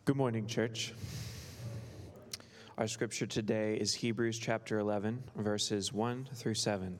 Good morning, church. Our scripture today is Hebrews chapter 11, verses 1 through 7.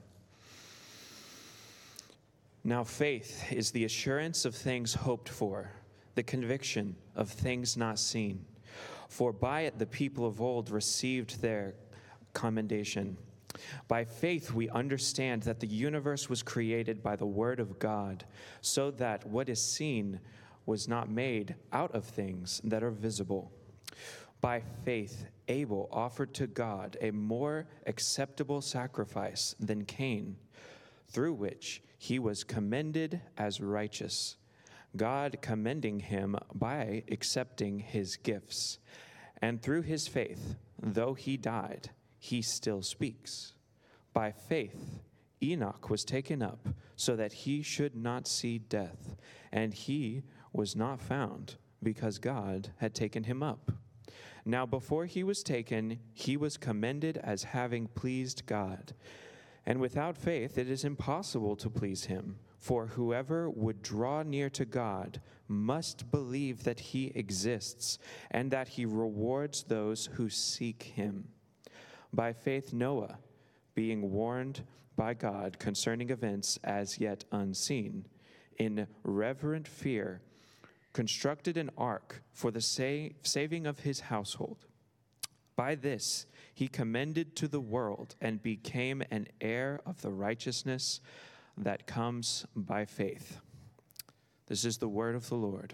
Now faith is the assurance of things hoped for, the conviction of things not seen. For by it the people of old received their commendation. By faith we understand that the universe was created by the word of God, so that what is seen was not made out of things that are visible. By faith, Abel offered to God a more acceptable sacrifice than Cain, through which he was commended as righteous, God commending him by accepting his gifts. And through his faith, though he died, he still speaks. By faith, Enoch was taken up so that he should not see death, and he was not found because God had taken him up. Now before he was taken, he was commended as having pleased God. And without faith it is impossible to please him, for whoever would draw near to God must believe that he exists, and that he rewards those who seek him. By faith Noah, being warned by God concerning events as yet unseen, in reverent fear, constructed an ark for the saving of his household. By this he commended to the world and became an heir of the righteousness that comes by faith. This is the word of the Lord.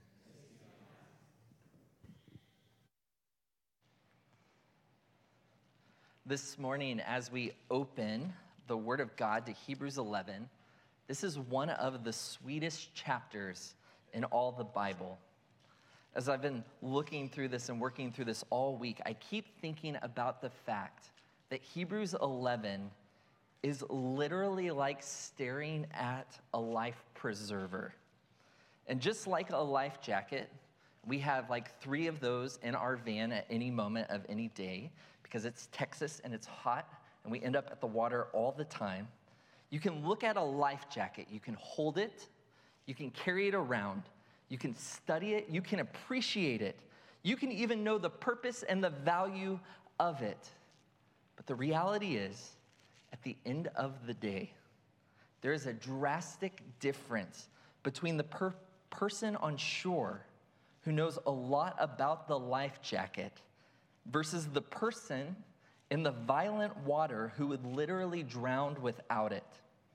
This morning, as we open the Word of God to Hebrews 11, this is one of the sweetest chapters in all the Bible. As I've been looking through this and working through this all week, I keep thinking about the fact that Hebrews 11 is literally like staring at a life preserver. And just like a life jacket, we have like 3 of those in our van at any moment of any day because it's Texas and it's hot and we end up at the water all the time. You can look at a life jacket, you can hold it, you can carry it around, you can study it, you can appreciate it, you can even know the purpose and the value of it. But the reality is, at the end of the day, there is a drastic difference between the person on shore who knows a lot about the life jacket versus the person in the violent water who would literally drown without it.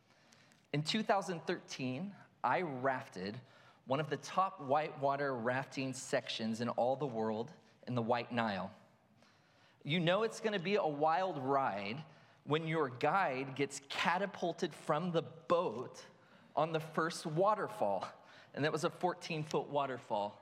In 2013, I rafted one of the top whitewater rafting sections in all the world in the White Nile. You know it's going to be a wild ride when your guide gets catapulted from the boat on the first waterfall, and that was a 14-foot waterfall.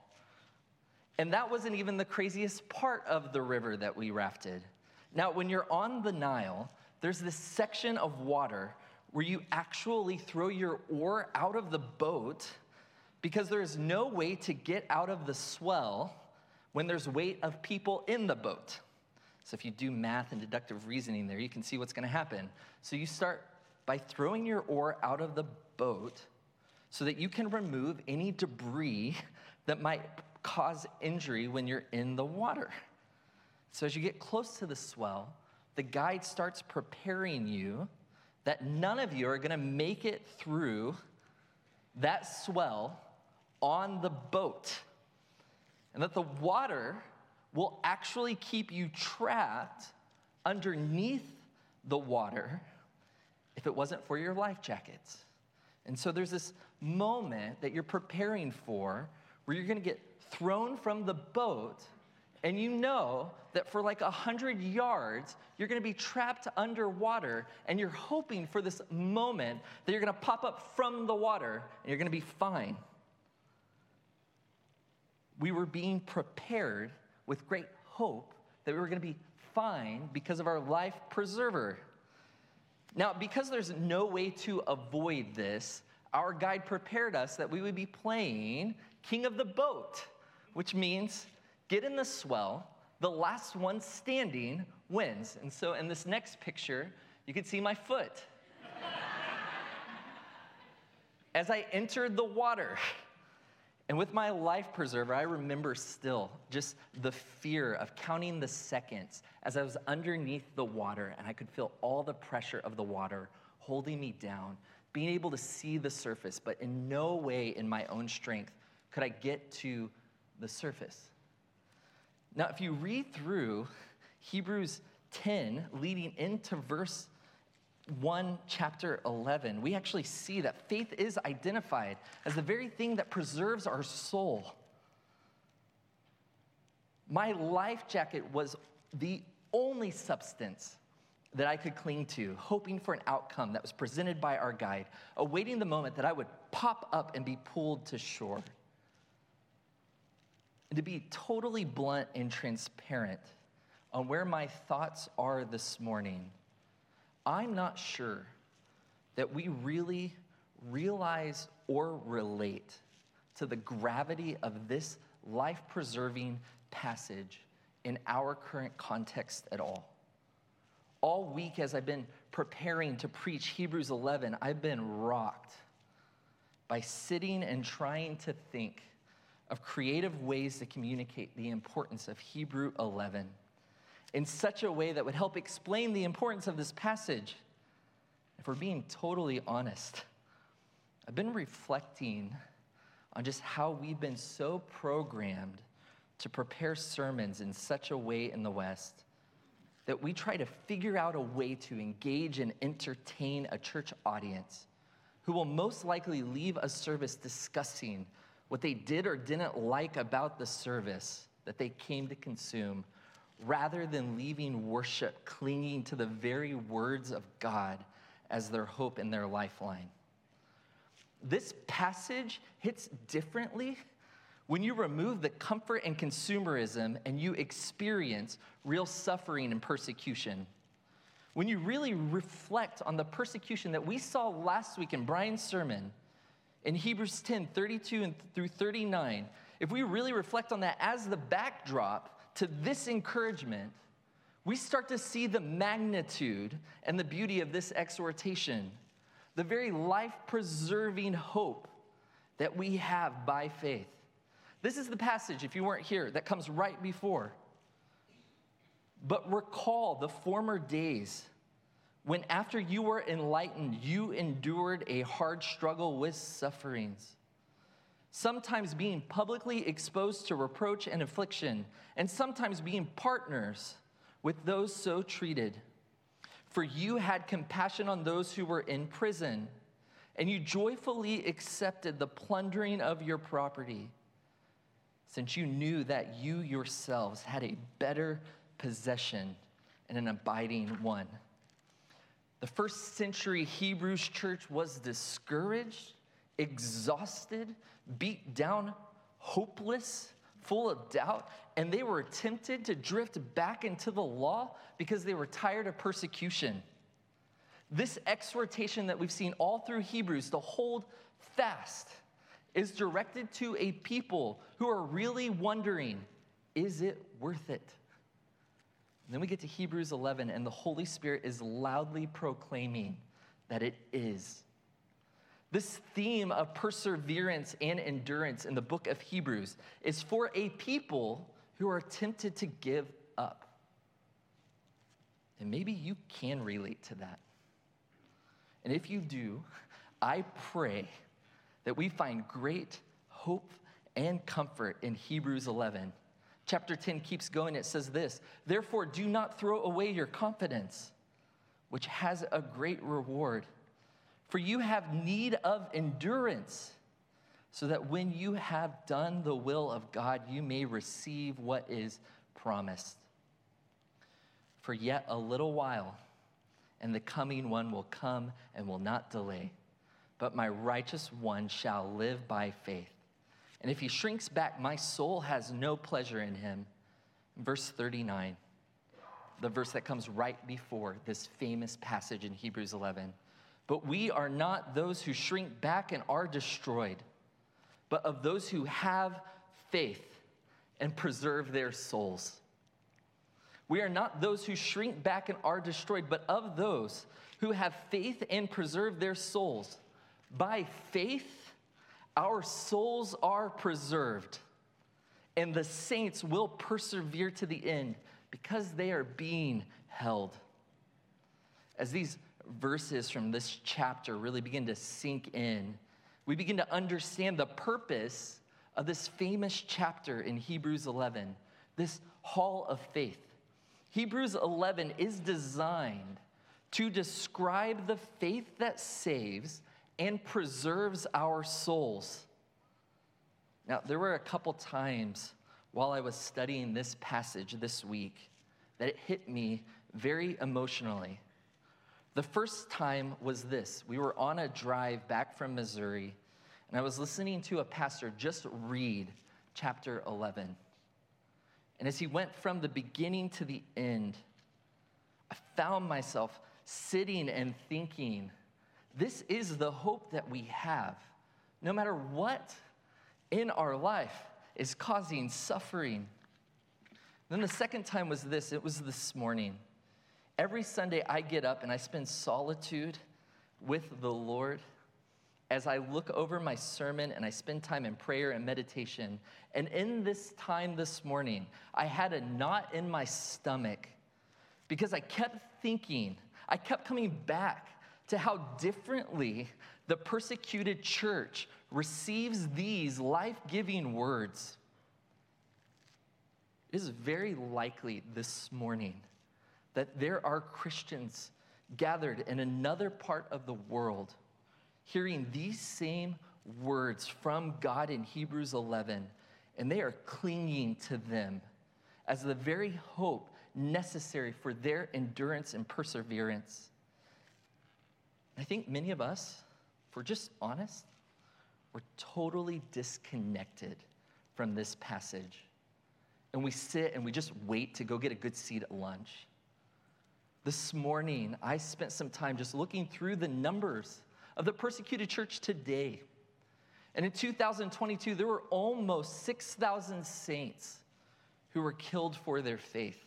And that wasn't even the craziest part of the river that we rafted. Now, when you're on the Nile, there's this section of water where you actually throw your oar out of the boat because there is no way to get out of the swell when there's weight of people in the boat. So if you do math and deductive reasoning there, you can see what's going to happen. So you start by throwing your oar out of the boat so that you can remove any debris that might cause injury when you're in the water. So as you get close to the swell, the guide starts preparing you that none of you are going to make it through that swell on the boat, and that the water will actually keep you trapped underneath the water if it wasn't for your life jackets. And so there's this moment that you're preparing for where you're going to get thrown from the boat, and you know that for like 100 yards, you're going to be trapped underwater, and you're hoping for this moment that you're going to pop up from the water, and you're going to be fine. We were being prepared with great hope that we were going to be fine because of our life preserver. Now, because there's no way to avoid this, our guide prepared us that we would be playing King of the Boat, which means get in the swell, the last one standing wins. And so in this next picture, you can see my foot. As I entered the water, And with my life preserver, I remember still just the fear of counting the seconds as I was underneath the water and I could feel all the pressure of the water holding me down, being able to see the surface, but in no way in my own strength could I get to the surface. Now, if you read through Hebrews 10, leading into verse 1, chapter 11, we actually see that faith is identified as the very thing that preserves our soul. My life jacket was the only substance that I could cling to, hoping for an outcome that was presented by our guide, awaiting the moment that I would pop up and be pulled to shore. And to be totally blunt and transparent on where my thoughts are this morning, I'm not sure that we really realize or relate to the gravity of this life-preserving passage in our current context at all. All week as I've been preparing to preach Hebrews 11, I've been rocked by sitting and trying to think of creative ways to communicate the importance of Hebrew 11 in such a way that would help explain the importance of this passage. If we're being totally honest, I've been reflecting on just how we've been so programmed to prepare sermons in such a way in the West that we try to figure out a way to engage and entertain a church audience who will most likely leave a service discussing what they did or didn't like about the service that they came to consume, rather than leaving worship clinging to the very words of God as their hope and their lifeline. This passage hits differently when you remove the comfort and consumerism and you experience real suffering and persecution. When you really reflect on the persecution that we saw last week in Brian's sermon, in Hebrews 10, 32 through 39, if we really reflect on that as the backdrop to this encouragement, we start to see the magnitude and the beauty of this exhortation, the very life-preserving hope that we have by faith. This is the passage, if you weren't here, that comes right before. But recall the former days when after you were enlightened, you endured a hard struggle with sufferings, sometimes being publicly exposed to reproach and affliction, and sometimes being partners with those so treated. For you had compassion on those who were in prison, and you joyfully accepted the plundering of your property, since you knew that you yourselves had a better possession and an abiding one. The first century Hebrews church was discouraged, exhausted, beat down, hopeless, full of doubt, and they were tempted to drift back into the law because they were tired of persecution. This exhortation that we've seen all through Hebrews to hold fast is directed to a people who are really wondering, is it worth it? And then we get to Hebrews 11, and the Holy Spirit is loudly proclaiming that it is. This theme of perseverance and endurance in the book of Hebrews is for a people who are tempted to give up. And maybe you can relate to that. And if you do, I pray that we find great hope and comfort in Hebrews 11. Chapter 10 keeps going. It says this: therefore, do not throw away your confidence, which has a great reward. For you have need of endurance, so that when you have done the will of God, you may receive what is promised. For yet a little while, and the coming one will come and will not delay. But my righteous one shall live by faith. And if he shrinks back, my soul has no pleasure in him. Verse 39, the verse that comes right before this famous passage in Hebrews 11. But we are not those who shrink back and are destroyed, but of those who have faith and preserve their souls. We are not those who shrink back and are destroyed, but of those who have faith and preserve their souls. By faith, our souls are preserved, and the saints will persevere to the end because they are being held. As these verses from this chapter really begin to sink in, we begin to understand the purpose of this famous chapter in Hebrews 11, this hall of faith. Hebrews 11 is designed to describe the faith that saves and preserves our souls. Now, there were a couple times while I was studying this passage this week that it hit me very emotionally. The first time was this. We were on a drive back from Missouri, and I was listening to a pastor just read chapter 11. And as he went from the beginning to the end, I found myself sitting and thinking, this is the hope that we have. No matter what in our life is causing suffering. Then the second time was this. It was this morning. Every Sunday I get up and I spend solitude with the Lord as I look over my sermon and I spend time in prayer and meditation. And in this time this morning, I had a knot in my stomach because I kept thinking, I kept coming back to how differently the persecuted church receives these life-giving words. It is very likely this morning that there are Christians gathered in another part of the world hearing these same words from God in Hebrews 11, and they are clinging to them as the very hope necessary for their endurance and perseverance. I think many of us, if we're just honest, we're totally disconnected from this passage. And we sit and we just wait to go get a good seat at lunch. This morning, I spent some time just looking through the numbers of the persecuted church today. And in 2022, there were almost 6,000 saints who were killed for their faith,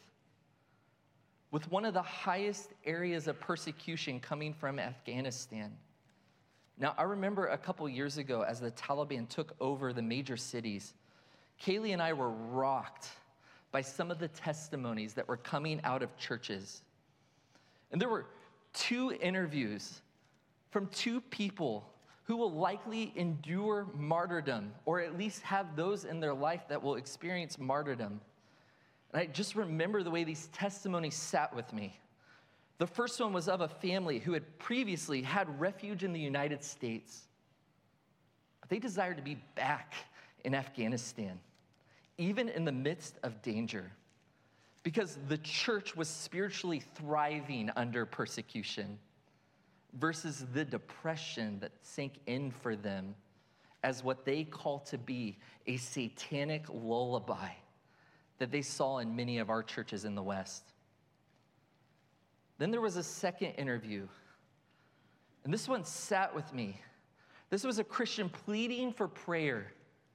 with one of the highest areas of persecution coming from Afghanistan. Now, I remember a couple years ago as the Taliban took over the major cities, Kaylee and I were rocked by some of the testimonies that were coming out of churches. And there were 2 interviews from 2 people who will likely endure martyrdom, or at least have those in their life that will experience martyrdom. And I just remember the way these testimonies sat with me. The first one was of a family who had previously had refuge in the United States, but they desired to be back in Afghanistan, even in the midst of danger, because the church was spiritually thriving under persecution versus the depression that sank in for them as what they call to be a satanic lullaby that they saw in many of our churches in the West. Then there was a second interview, and this one sat with me. This was a Christian pleading for prayer,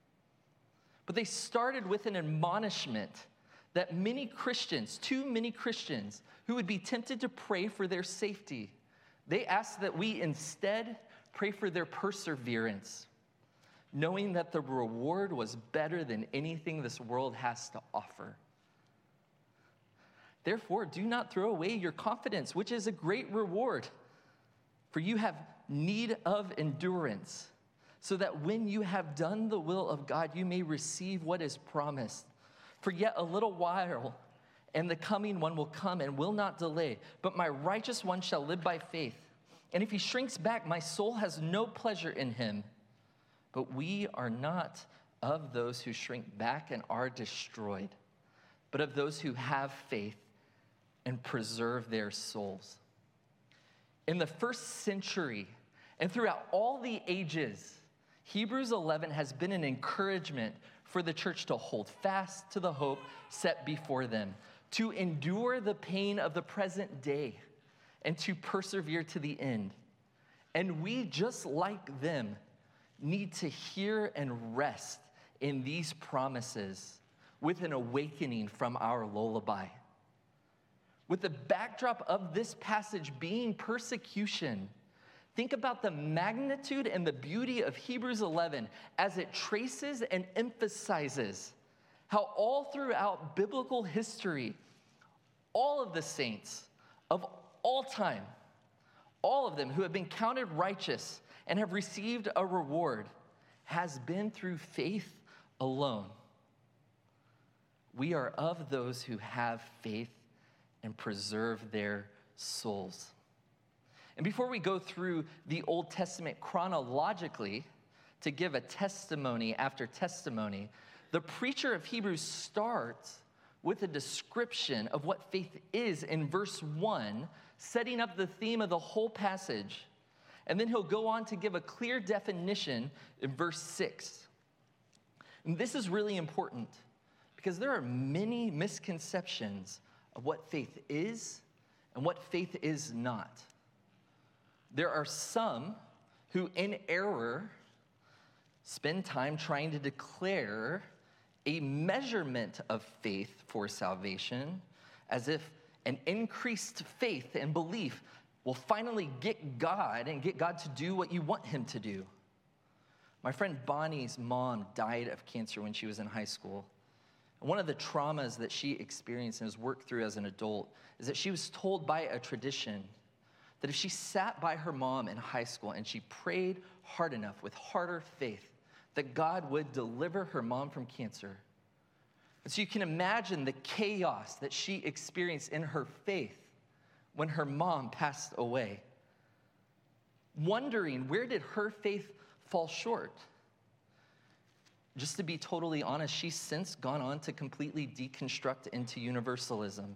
but they started with an admonishment that many Christians, too many Christians, who would be tempted to pray for their safety, they asked that we instead pray for their perseverance, knowing that the reward was better than anything this world has to offer. Therefore, do not throw away your confidence, which is a great reward, for you have need of endurance, so that when you have done the will of God, you may receive what is promised. For yet a little while, and the coming one will come and will not delay. But my righteous one shall live by faith. And if he shrinks back, my soul has no pleasure in him. But we are not of those who shrink back and are destroyed, but of those who have faith and preserve their souls. In the first century and throughout all the ages, Hebrews 11 has been an encouragement for the church to hold fast to the hope set before them, to endure the pain of the present day, and to persevere to the end. And we, just like them, need to hear and rest in these promises with an awakening from our lullaby. With the backdrop of this passage being persecution, Think about the magnitude and the beauty of Hebrews 11 as it traces and emphasizes how all throughout biblical history, all of the saints of all time, all of them who have been counted righteous and have received a reward, has been through faith alone. We are of those who have faith and preserve their souls. And before we go through the Old Testament chronologically to give a testimony after testimony, the preacher of Hebrews starts with a description of what faith is in verse 1, setting up the theme of the whole passage. And then he'll go on to give a clear definition in verse 6. And this is really important because there are many misconceptions of what faith is and what faith is not. There are some who, in error, spend time trying to declare a measurement of faith for salvation as if an increased faith and belief will finally get God and get God to do what you want him to do. My friend Bonnie's mom died of cancer when she was in high school. And one of the traumas that she experienced and has worked through as an adult is that she was told by a tradition that if she sat by her mom in high school and she prayed hard enough with harder faith, that God would deliver her mom from cancer. And so you can imagine the chaos that she experienced in her faith when her mom passed away, wondering where did her faith fall short. Just to be totally honest, she's since gone on to completely deconstruct into universalism.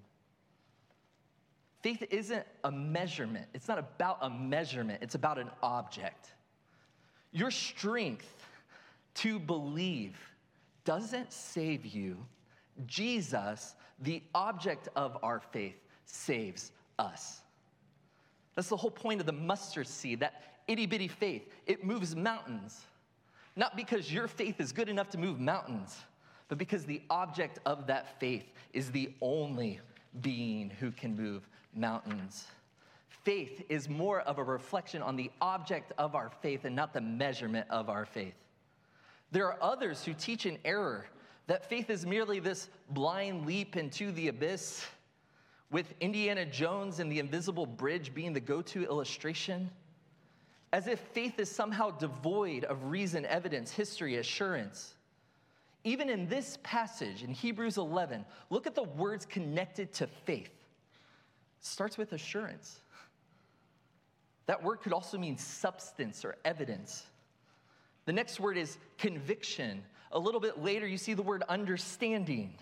Faith isn't a measurement. It's not about a measurement. It's about an object. Your strength to believe doesn't save you. Jesus, the object of our faith, saves us. That's the whole point of the mustard seed, that itty-bitty faith. It moves mountains. Not because your faith is good enough to move mountains, but because the object of that faith is the only being who can move mountains. Faith is more of a reflection on the object of our faith and not the measurement of our faith. There are others who teach in error that faith is merely this blind leap into the abyss, with Indiana Jones and the invisible bridge being the go-to illustration, as if faith is somehow devoid of reason, evidence, history, assurance. Even in this passage in Hebrews 11, look at the words connected to faith. It starts with assurance. That word could also mean substance or evidence. The next word is conviction. A little bit later, you see the word understanding.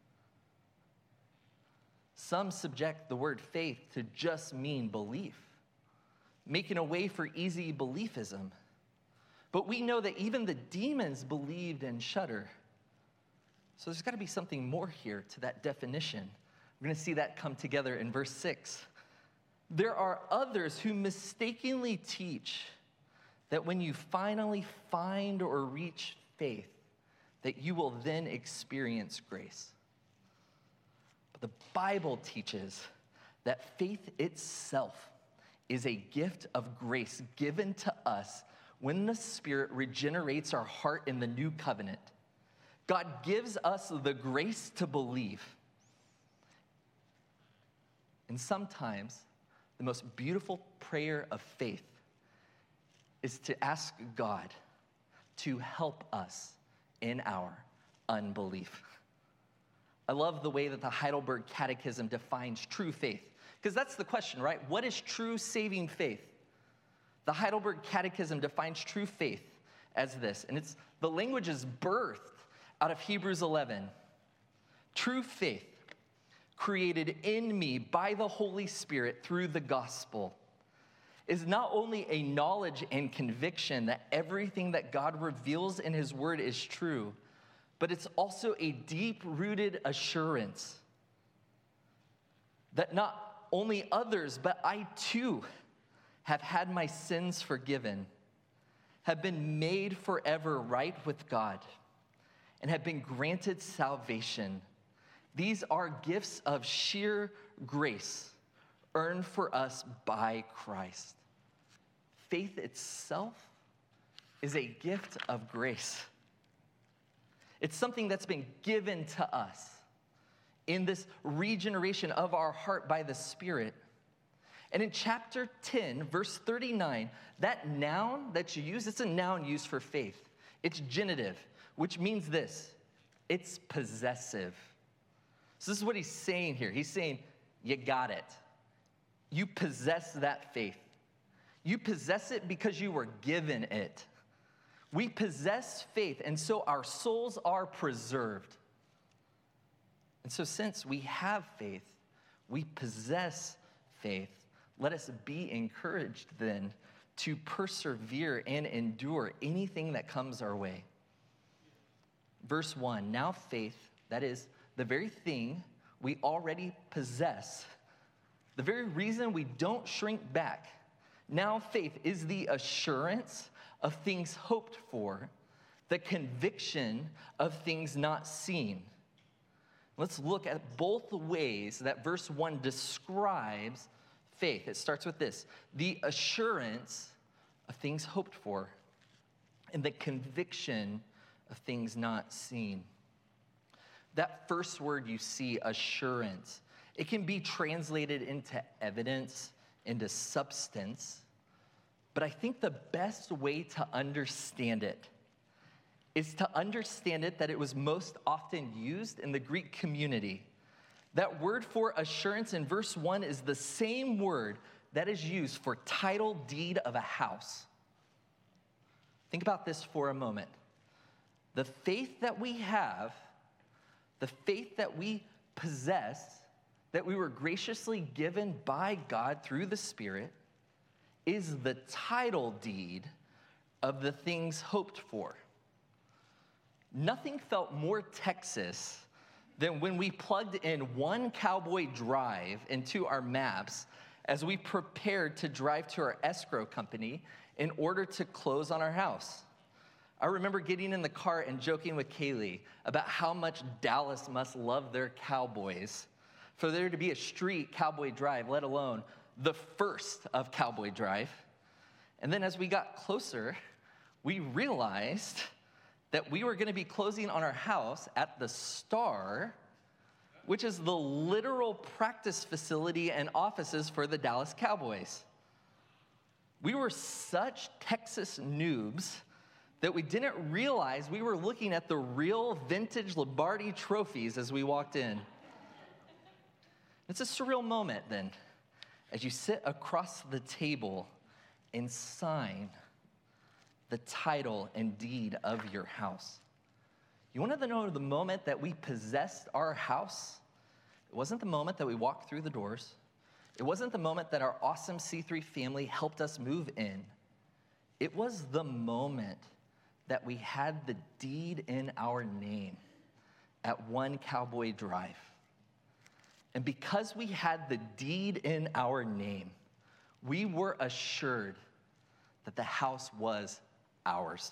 Some subject the word faith to just mean belief, making a way for easy beliefism. But we know that even the demons believed and shudder. So there's got to be something more here to that definition. We're going to see that come together in verse 6. There are others who mistakenly teach that when you finally find or reach faith, that you will then experience grace. But the Bible teaches that faith itself is a gift of grace given to us when the Spirit regenerates our heart in the new covenant. God gives us the grace to believe. And sometimes the most beautiful prayer of faith is to ask God to help us in our unbelief. I love the way that the Heidelberg Catechism defines true faith, because that's the question, right? What is true saving faith? The Heidelberg Catechism defines true faith as this, and the language is birthed out of Hebrews 11. True faith, created in me by the Holy Spirit through the gospel, is not only a knowledge and conviction that everything that God reveals in his word is true, but it's also a deep-rooted assurance that not only others, but I too have had my sins forgiven, have been made forever right with God, and have been granted salvation. These are gifts of sheer grace earned for us by Christ. faith itself is a gift of grace. It's something that's been given to us in this regeneration of our heart by the Spirit. And in chapter 10, verse 39, that noun that you use, it's a noun used for faith. It's genitive, which means this: it's possessive. So this is what he's saying here. He's saying, you got it. You possess that faith. You possess it because you were given it. We possess faith, and so our souls are preserved. And so since we have faith, we possess faith, let us be encouraged then to persevere and endure anything that comes our way. Verse 1, now faith, that is the very thing we already possess, the very reason we don't shrink back. Now faith is the assurance of things hoped for, the conviction of things not seen. Let's look at both the ways that verse 1 describes faith. It starts with this: the assurance of things hoped for and the conviction of things not seen. That first word you see, assurance, it can be translated into evidence, into substance, but I think the best way to understand it is to understand it that it was most often used in the Greek community. That word for assurance in verse 1 is the same word that is used for title deed of a house. Think about this for a moment. The faith that we have, the faith that we possess, that we were graciously given by God through the Spirit, is the title deed of the things hoped for. Nothing felt more Texas than when we plugged in One Cowboy Drive into our maps as we prepared to drive to our escrow company in order to close on our house. I remember getting in the car and joking with Kaylee about how much Dallas must love their Cowboys for there to be a street Cowboy Drive, let alone the first of Cowboy Drive. And then as we got closer, we realized that we were going to be closing on our house at the Star, which is the literal practice facility and offices for the Dallas Cowboys. We were such Texas noobs that we didn't realize we were looking at the real vintage Lombardi trophies as we walked in. It's a surreal moment then, as you sit across the table and sign the title and deed of your house. You want to know the moment that we possessed our house? It wasn't the moment that we walked through the doors. It wasn't the moment that our awesome C3 family helped us move in. It was the moment that we had the deed in our name at One Cowboy Drive. And because we had the deed in our name, we were assured that the house was ours.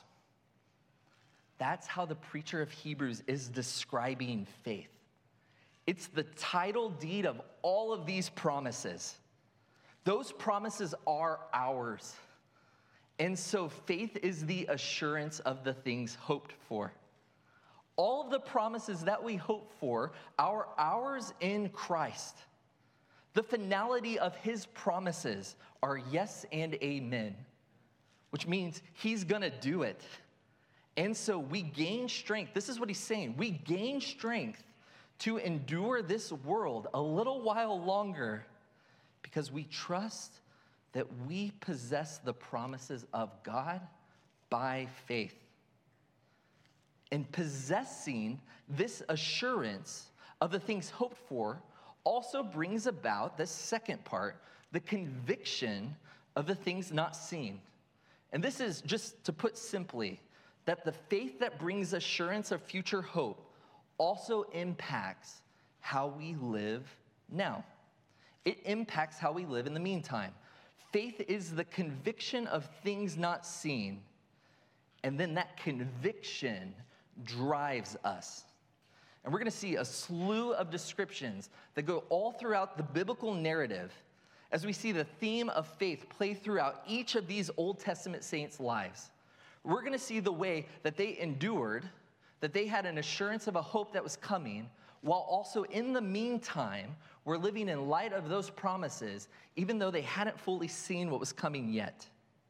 That's how the preacher of Hebrews is describing faith. It's the title deed of all of these promises. Those promises are ours. And so faith is the assurance of the things hoped for. All of the promises that we hope for are ours in Christ. The finality of his promises are yes and amen, which means he's going to do it. And so we gain strength. This is what he's saying. We gain strength to endure this world a little while longer because we trust that we possess the promises of God by faith. And possessing this assurance of the things hoped for also brings about the second part, the conviction of the things not seen. And this is, just to put simply, that the faith that brings assurance of future hope also impacts how we live now. It impacts how we live in the meantime. Faith is the conviction of things not seen, and then that conviction drives us. And we're going to see a slew of descriptions that go all throughout the biblical narrative as we see the theme of faith play throughout each of these Old Testament saints' lives. We're going to see the way that they endured, that they had an assurance of a hope that was coming, while also in the meantime, were living in light of those promises, even though they hadn't fully seen what was coming yet.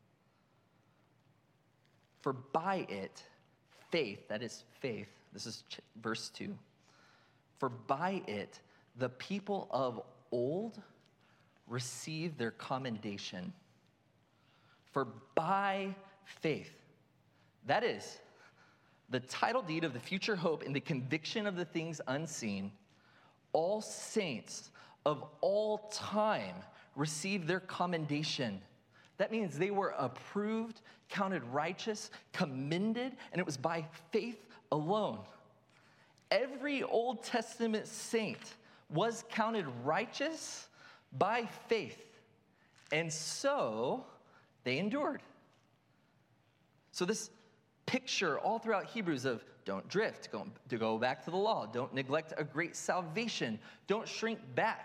For by it, faith, that is faith, this is verse 2. For by it, the people of old received their commendation. For by faith, that is, the title deed of the future hope and the conviction of the things unseen, all saints of all time received their commendation. That means they were approved, counted righteous, commended, and it was by faith alone. Every Old Testament saint was counted righteous by faith, and so they endured. So this picture all throughout Hebrews of don't drift, go back to the law, don't neglect a great salvation, don't shrink back.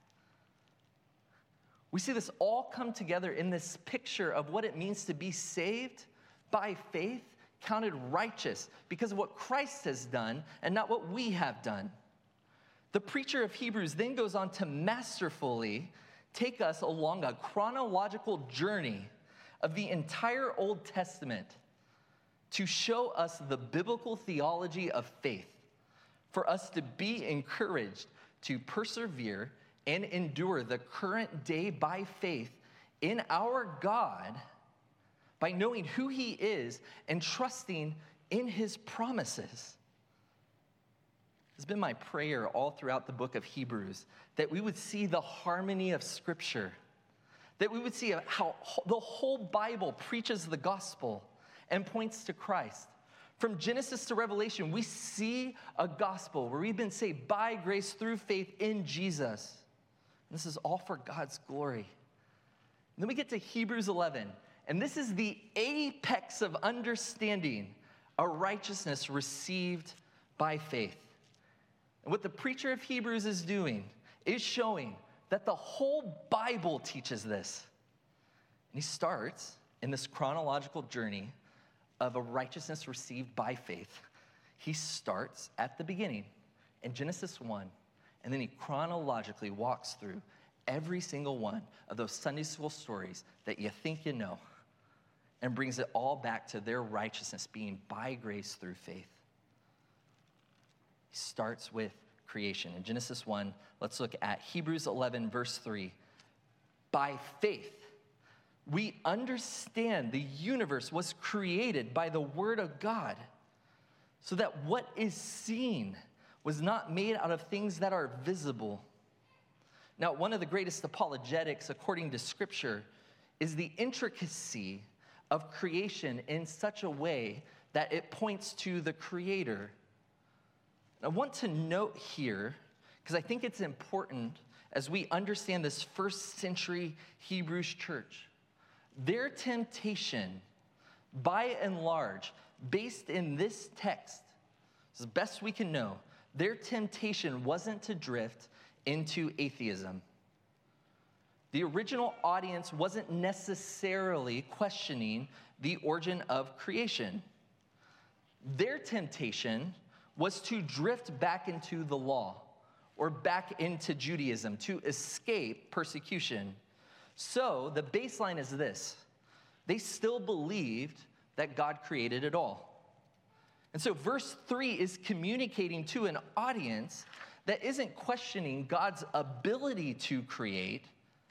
We see this all come together in this picture of what it means to be saved by faith, counted righteous because of what Christ has done and not what we have done. The preacher of Hebrews then goes on to masterfully take us along a chronological journey of the entire Old Testament to show us the biblical theology of faith, for us to be encouraged to persevere and endure the current day by faith in our God by knowing who he is and trusting in his promises. It's been my prayer all throughout the book of Hebrews that we would see the harmony of Scripture, that we would see how the whole Bible preaches the gospel and points to Christ. From Genesis to Revelation, we see a gospel where we've been saved by grace through faith in Jesus. And this is all for God's glory. And then we get to Hebrews 11, and this is the apex of understanding a righteousness received by faith. And what the preacher of Hebrews is doing is showing that the whole Bible teaches this. And he starts in this chronological journey of a righteousness received by faith. He starts at the beginning in Genesis 1, and then he chronologically walks through every single one of those Sunday school stories that you think you know and brings it all back to their righteousness being by grace through faith. He starts with creation. In Genesis 1, let's look at Hebrews 11, verse 3. By faith, we understand the universe was created by the word of God, so that what is seen was not made out of things that are visible. Now, one of the greatest apologetics, according to Scripture, is the intricacy of creation in such a way that it points to the Creator. I want to note here, because I think it's important as we understand this first century Hebrews church, their temptation, by and large, based in this text, as best we can know, their temptation wasn't to drift into atheism. The original audience wasn't necessarily questioning the origin of creation. Their temptation was to drift back into the law or back into Judaism to escape persecution. So the baseline is this: they still believed that God created it all. And so verse 3 is communicating to an audience that isn't questioning God's ability to create.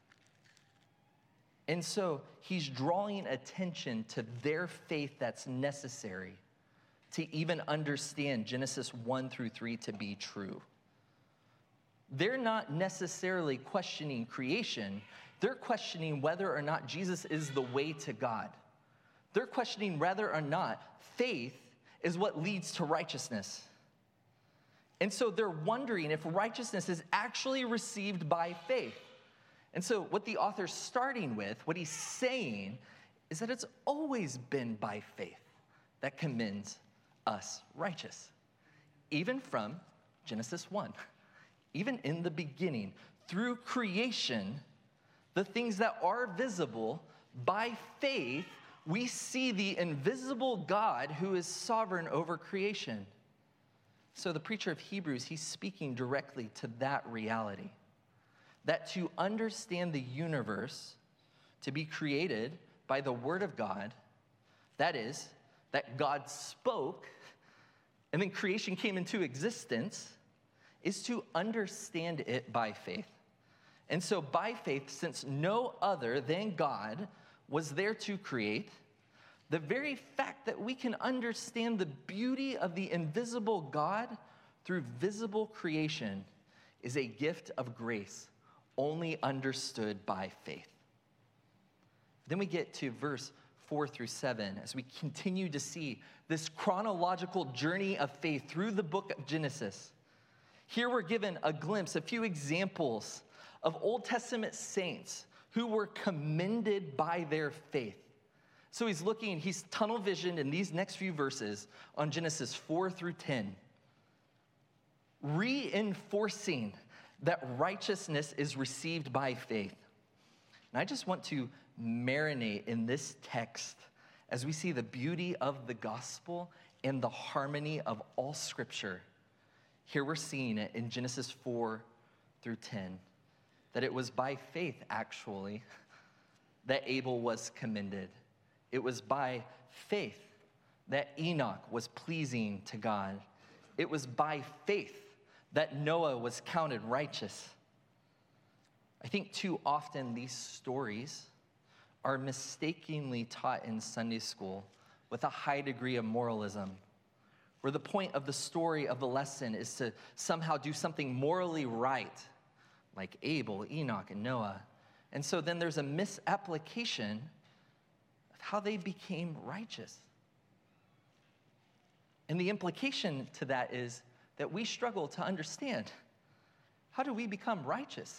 And so he's drawing attention to their faith that's necessary to even understand Genesis 1 through 3 to be true. They're not necessarily questioning creation. They're questioning whether or not Jesus is the way to God. They're questioning whether or not faith is what leads to righteousness. And so they're wondering if righteousness is actually received by faith. And so what the author's starting with, what he's saying, is that it's always been by faith that commends us righteous. Even from Genesis 1. Even in the beginning, through creation, the things that are visible, by faith, we see the invisible God who is sovereign over creation. So the preacher of Hebrews, he's speaking directly to that reality. That to understand the universe, to be created by the word of God, that is, that God spoke, and then creation came into existence, is to understand it by faith. And so by faith, since no other than God was there to create, the very fact that we can understand the beauty of the invisible God through visible creation is a gift of grace only understood by faith. Then we get to verse 4 through 7 as we continue to see this chronological journey of faith through the book of Genesis. Here we're given a glimpse, a few examples of Old Testament saints who were commended by their faith. So he's tunnel visioned in these next few verses on Genesis 4 through 10, reinforcing that righteousness is received by faith. And I just want to marinate in this text as we see the beauty of the gospel and the harmony of all scripture. Here we're seeing it in Genesis 4 through 10, that it was by faith, actually, that Abel was commended. It was by faith that Enoch was pleasing to God. It was by faith that Noah was counted righteous. I think too often these stories are mistakenly taught in Sunday school with a high degree of moralism, where the point of the story of the lesson is to somehow do something morally right, like Abel, Enoch, and Noah. And so then there's a misapplication of how they became righteous. And the implication to that is that we struggle to understand, how do we become righteous?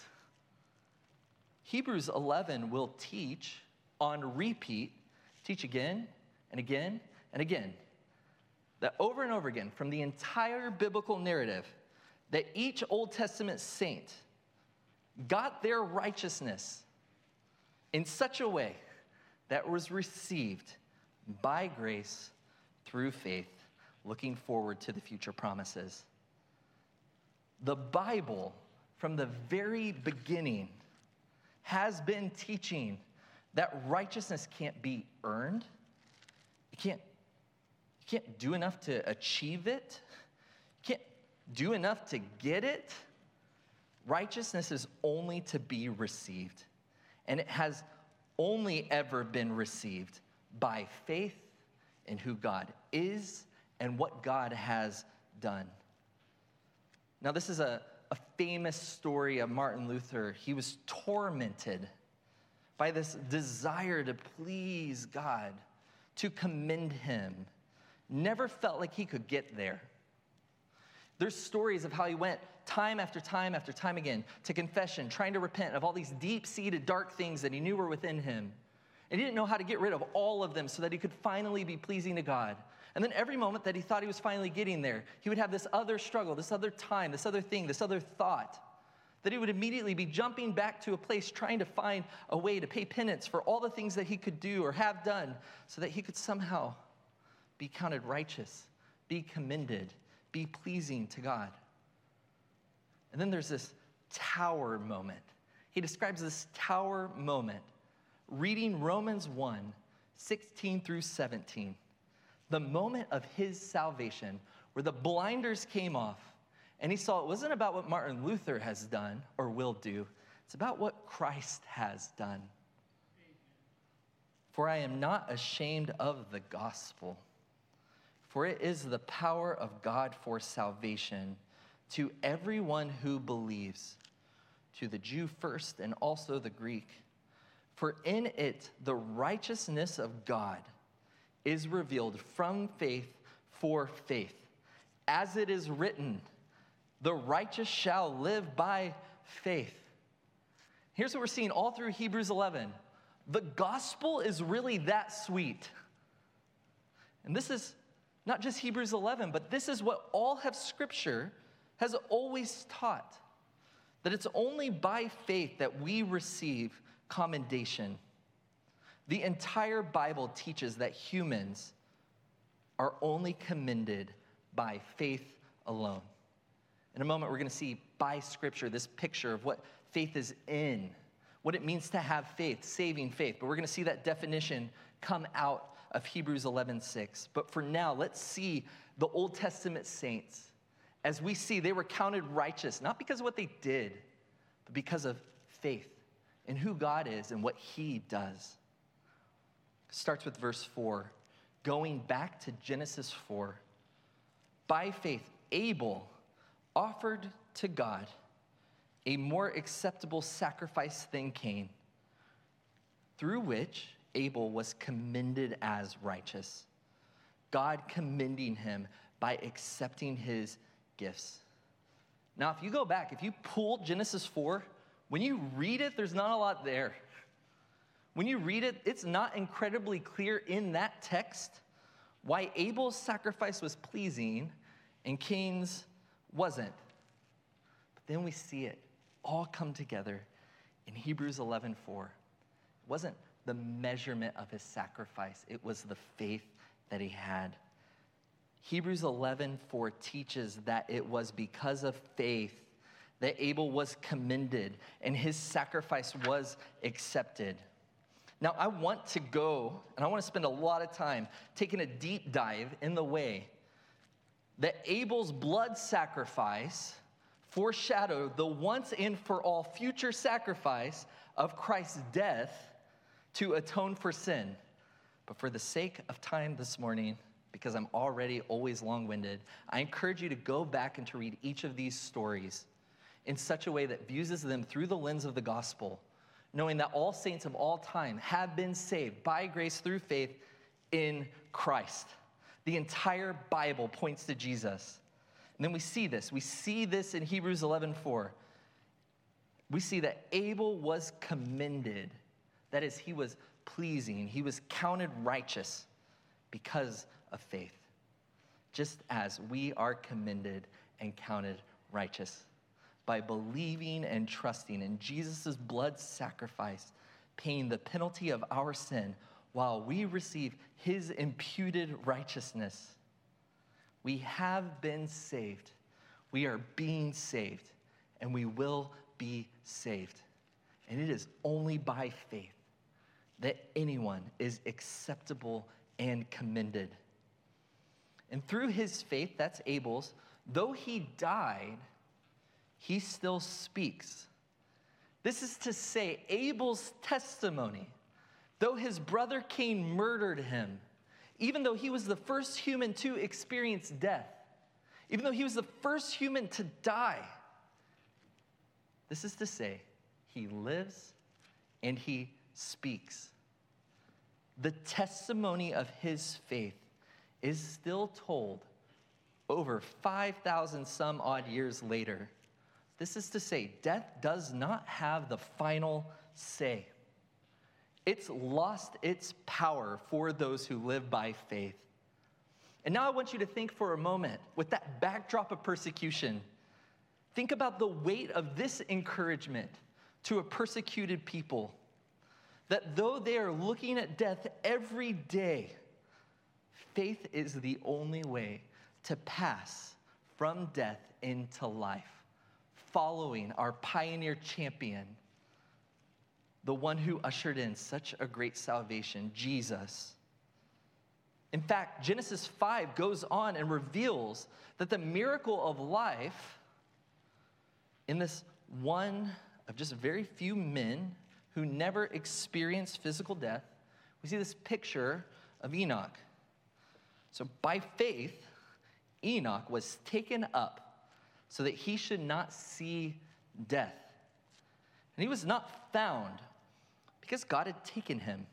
Hebrews 11 will teach on repeat, teach again and again and again, that over and over again from the entire biblical narrative, that each Old Testament saint got their righteousness in such a way that was received by grace through faith, looking forward to the future promises. The Bible, from the very beginning, has been teaching that righteousness can't be earned. You can't do enough to achieve it. You can't do enough to get it. Righteousness is only to be received. And it has only ever been received by faith in who God is and what God has done. Now, this is a famous story of Martin Luther. He was tormented by this desire to please God, to commend him. Never felt like he could get there. There's stories of how he went time after time after time again to confession, trying to repent of all these deep-seated dark things that he knew were within him. And he didn't know how to get rid of all of them so that he could finally be pleasing to God. And then every moment that he thought he was finally getting there, he would have this other struggle, this other time, this other thing, this other thought, that he would immediately be jumping back to a place trying to find a way to pay penance for all the things that he could do or have done so that he could somehow be counted righteous, be commended, be pleasing to God. And then there's this tower moment. He describes this tower moment, reading Romans 1, 16 through 17. The moment of his salvation, where the blinders came off, and he saw it wasn't about what Martin Luther has done or will do. It's about what Christ has done. For I am not ashamed of the gospel, for it is the power of God for salvation to everyone who believes, to the Jew first and also the Greek. For in it the righteousness of God is revealed from faith for faith. As it is written, the righteous shall live by faith. Here's what we're seeing all through Hebrews 11. The gospel is really that sweet. And this is not just Hebrews 11, but this is what all of Scripture has always taught. That it's only by faith that we receive commendation. The entire Bible teaches that humans are only commended by faith alone. In a moment, we're going to see by Scripture this picture of what faith is in, what it means to have faith, saving faith. But we're going to see that definition come out of Hebrews 11:6. But for now, let's see the Old Testament saints. As we see, they were counted righteous, not because of what they did, but because of faith in who God is and what he does. It starts with verse 4. Going back to Genesis 4. By faith, Abel offered to God a more acceptable sacrifice than Cain, through which Abel was commended as righteous, God commending him by accepting his gifts. Now, if you go back, if you pull Genesis 4, when you read it, there's not a lot there. When you read it, it's not incredibly clear in that text why Abel's sacrifice was pleasing and Cain's wasn't. But then we see it all come together in Hebrews 11:4. It wasn't the measurement of his sacrifice, it was the faith that he had. Hebrews 11:4 teaches that it was because of faith that Abel was commended and his sacrifice was accepted. Now, I want to go, and I want to spend a lot of time taking a deep dive in the way that Abel's blood sacrifice foreshadowed the once and for all future sacrifice of Christ's death to atone for sin. But for the sake of time this morning, because I'm already always long-winded, I encourage you to go back and to read each of these stories in such a way that views them through the lens of the gospel, knowing that all saints of all time have been saved by grace through faith in Christ. The entire Bible points to Jesus. And then we see this in Hebrews 11:4. We see that Abel was commended. That is, he was pleasing. He was counted righteous because of faith, just as we are commended and counted righteous by believing and trusting in Jesus' blood sacrifice, paying the penalty of our sin while we receive his imputed righteousness. We have been saved. We are being saved, and we will be saved. And it is only by faith that anyone is acceptable and commended. And through his faith, that's Abel's, though he died, he still speaks. This is to say, Abel's testimony, though his brother Cain murdered him, even though he was the first human to experience death, even though he was the first human to die, this is to say, he lives and he speaks. The testimony of his faith is still told over 5,000 some odd years later. This is to say, death does not have the final say. It's lost its power for those who live by faith. And now I want you to think for a moment, with that backdrop of persecution, think about the weight of this encouragement to a persecuted people, that though they are looking at death every day, faith is the only way to pass from death into life, following our pioneer champion, the one who ushered in such a great salvation, Jesus. In fact, Genesis 5 goes on and reveals that the miracle of life in this one of just very few men who never experienced physical death, we see this picture of Enoch. So by faith, Enoch was taken up so that he should not see death. And he was not found because God had taken him.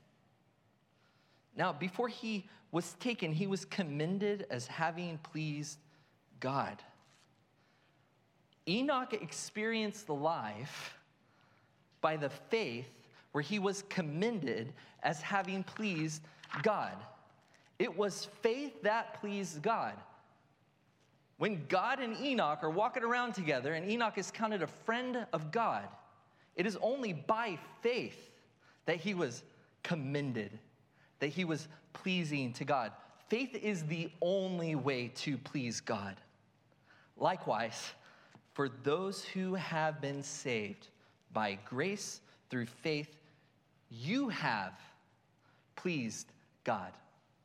Now, before he was taken, he was commended as having pleased God. Enoch experienced the life by the faith where he was commended as having pleased God. It was faith that pleased God. When God and Enoch are walking around together and Enoch is counted a friend of God, it is only by faith that he was commended, that he was pleasing to God. Faith is the only way to please God. Likewise, for those who have been saved by grace through faith, you have pleased God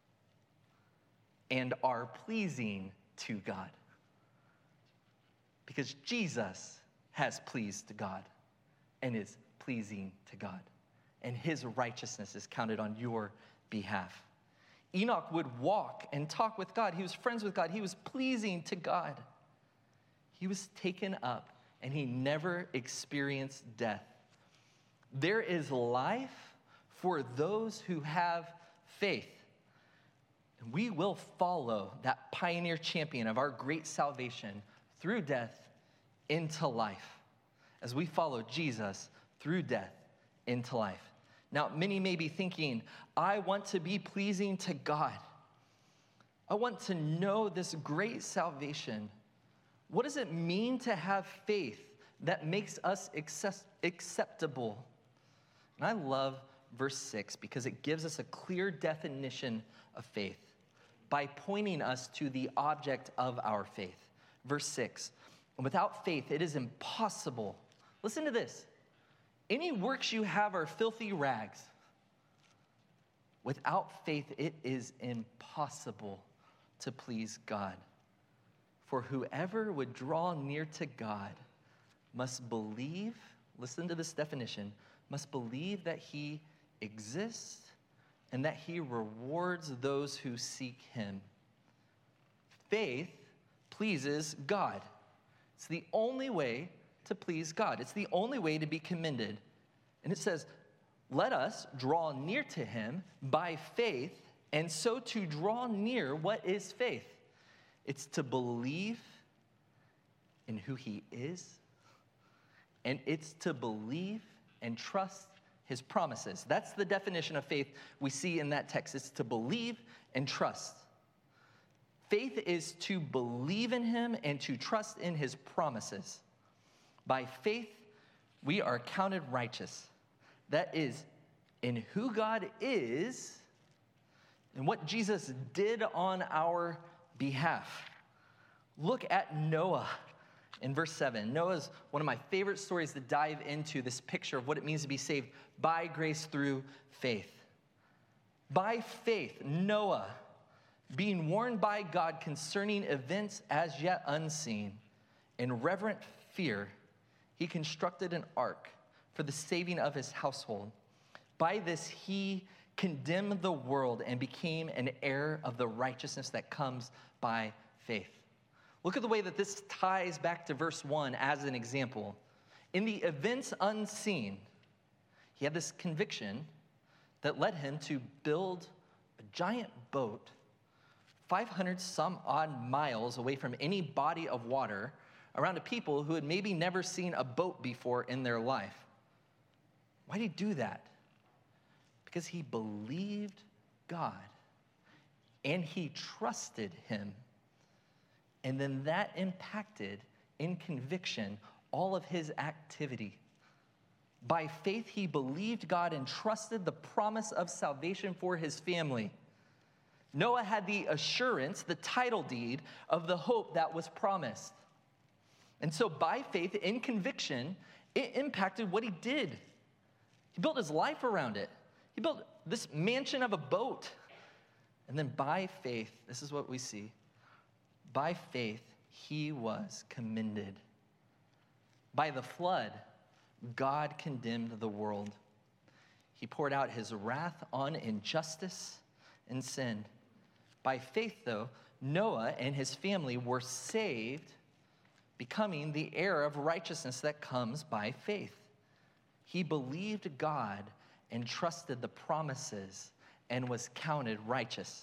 and are pleasing to God. Because Jesus has pleased God and is pleasing to God. And his righteousness is counted on your behalf. Enoch would walk and talk with God. He was friends with God. He was pleasing to God. He was taken up and he never experienced death. There is life for those who have faith. And we will follow that pioneer champion of our great salvation through death into life, as we follow Jesus through death into life. Now, many may be thinking, I want to be pleasing to God. I want to know this great salvation. What does it mean to have faith that makes us acceptable? And I love verse 6 because it gives us a clear definition of faith by pointing us to the object of our faith. Verse 6, without faith, it is impossible. Listen to this. Any works you have are filthy rags. Without faith, it is impossible to please God. For whoever would draw near to God must believe, listen to this definition, must believe that he exists and that he rewards those who seek him. Faith pleases God. It's the only way to please God. It's the only way to be commended. And it says, let us draw near to him by faith, and so to draw near, what is faith? It's to believe in who he is, and it's to believe and trust his promises. That's the definition of faith we see in that text. It's to believe and trust. Faith is to believe in him and to trust in his promises. By faith, we are counted righteous. That is, in who God is and what Jesus did on our behalf. Look at Noah in verse 7. Noah is one of my favorite stories to dive into this picture of what it means to be saved by grace through faith. By faith, Noah, being warned by God concerning events as yet unseen, in reverent fear, he constructed an ark for the saving of his household. By this, he condemned the world and became an heir of the righteousness that comes by faith. Look at the way that this ties back to verse 1 as an example. In the events unseen, he had this conviction that led him to build a giant boat 500 some odd miles away from any body of water around a people who had maybe never seen a boat before in their life. Why did he do that? Because he believed God and he trusted him. And then that impacted in conviction all of his activity. By faith, he believed God and trusted the promise of salvation for his family. Noah had the assurance, the title deed of the hope that was promised. And so by faith, in conviction, it impacted what he did. He built his life around it. He built this mansion of a boat. And then by faith, this is what we see. By faith, he was commended. By the flood, God condemned the world. He poured out his wrath on injustice and sin. By faith, though, Noah and his family were saved, becoming the heir of righteousness that comes by faith. He believed God and trusted the promises and was counted righteous.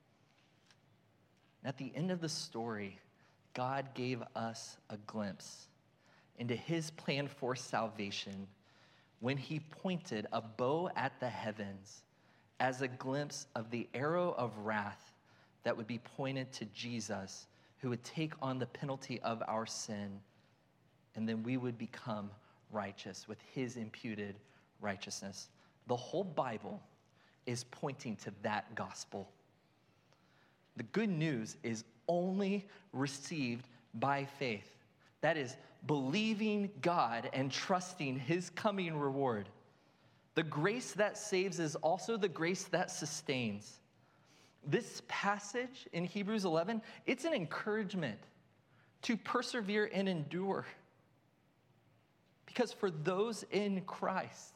At the end of the story, God gave us a glimpse into his plan for salvation when he pointed a bow at the heavens as a glimpse of the arrow of wrath that would be pointed to Jesus, who would take on the penalty of our sin, and then we would become righteous with his imputed righteousness. the whole Bible is pointing to that gospel. The good news is only received by faith. That is, believing God and trusting his coming reward. The grace that saves is also the grace that sustains. This passage in Hebrews 11, it's an encouragement to persevere and endure. Because for those in Christ,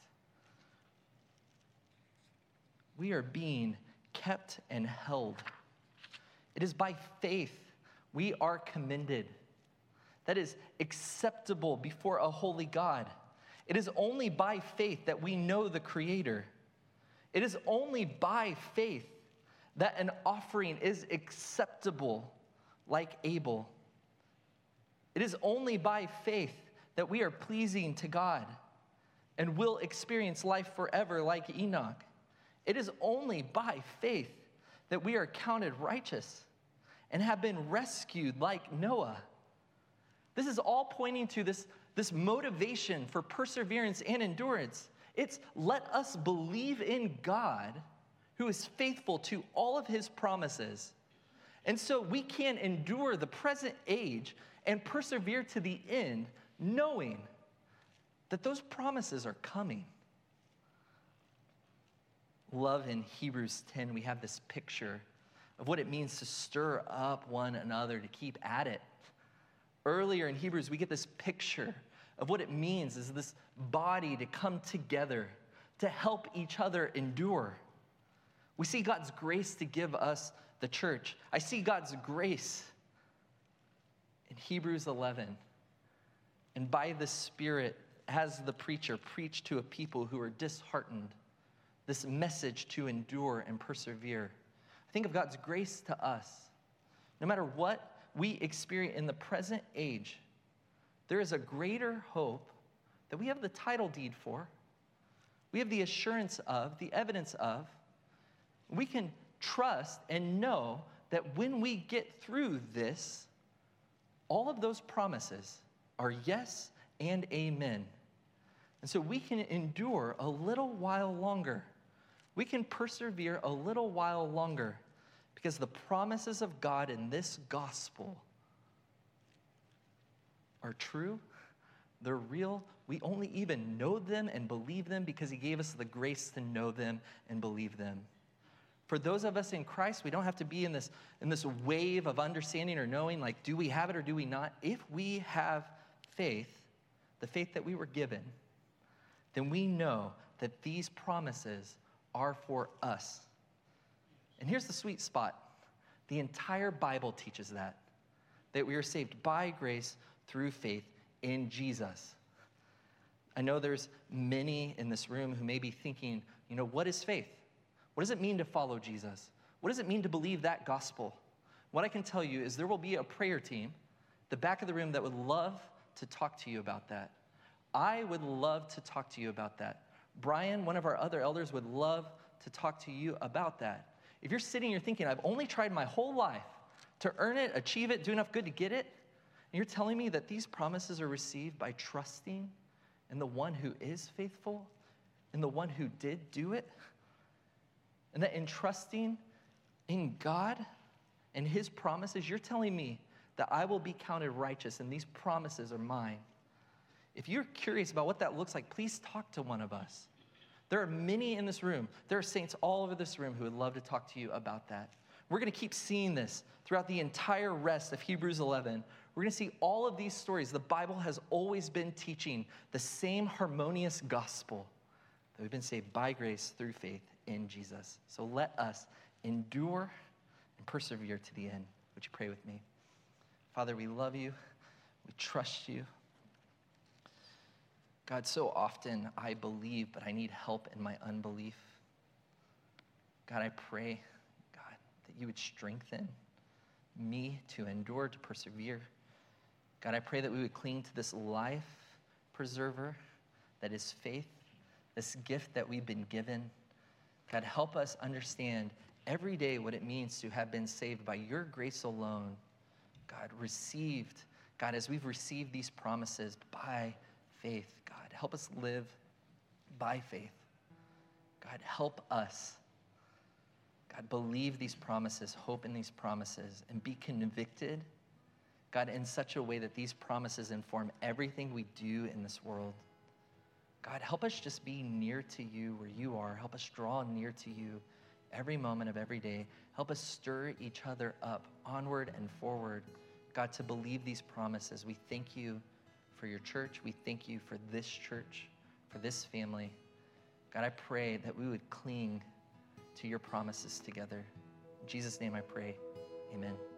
we are being kept and held. It is by faith we are commended. That is acceptable before a holy God. It is only by faith that we know the Creator. It is only by faith that an offering is acceptable like Abel. It is only by faith that we are pleasing to God and will experience life forever like Enoch. It is only by faith that we are counted righteous and have been rescued like Noah. This is all pointing to this motivation for perseverance and endurance. It's let us believe in God who is faithful to all of his promises. And so we can endure the present age and persevere to the end, knowing that those promises are coming. Love in Hebrews 10, we have this picture of what it means to stir up one another, to keep at it. Earlier in Hebrews, we get this picture of what it means is this body to come together, to help each other endure. We see God's grace to give us the church. I see God's grace in Hebrews 11. And by the Spirit, as the preacher preached to a people who are disheartened, this message to endure and persevere. I think of God's grace to us. No matter what we experience in the present age, there is a greater hope that we have the title deed for, we have the assurance of, the evidence of. We can trust and know that when we get through this, all of those promises are yes and amen. And so we can endure a little while longer. We can persevere a little while longer because the promises of God in this gospel are true, they're real. We only even know them and believe them because he gave us the grace to know them and believe them. For those of us in Christ, we don't have to be in this wave of understanding or knowing, like, do we have it or do we not? If we have faith, the faith that we were given, then we know that these promises are for us. And here's the sweet spot. The entire Bible teaches that we are saved by grace through faith in Jesus. I know there's many in this room who may be thinking, what is faith? What does it mean to follow Jesus? What does it mean to believe that gospel? What I can tell you is there will be a prayer team, the back of the room, that would love to talk to you about that. I would love to talk to you about that. Brian, one of our other elders, would love to talk to you about that. If you're sitting here thinking, I've only tried my whole life to earn it, achieve it, do enough good to get it, and you're telling me that these promises are received by trusting in the one who is faithful, and the one who did do it, and that in trusting in God and his promises, you're telling me that I will be counted righteous and these promises are mine. If you're curious about what that looks like, please talk to one of us. There are many in this room. There are saints all over this room who would love to talk to you about that. We're going to keep seeing this throughout the entire rest of Hebrews 11. We're going to see all of these stories. The Bible has always been teaching the same harmonious gospel, that we've been saved by grace through faith in Jesus. So let us endure and persevere to the end. Would you pray with me? Father, we love you. We trust you. God, so often I believe, but I need help in my unbelief. God, I pray, God, that you would strengthen me to endure, to persevere. God, I pray that we would cling to this life preserver that is faith, this gift that we've been given. God, help us understand every day what it means to have been saved by your grace alone. God, received, God, as we've received these promises by faith, God, help us live by faith. God, help us. God, believe these promises, hope in these promises, and be convicted, God, in such a way that these promises inform everything we do in this world. God, help us just be near to you where you are. Help us draw near to you every moment of every day. Help us stir each other up onward and forward, God, to believe these promises. We thank you for your church. We thank you for this church, for this family. God, I pray that we would cling to your promises together. In Jesus' name I pray, amen.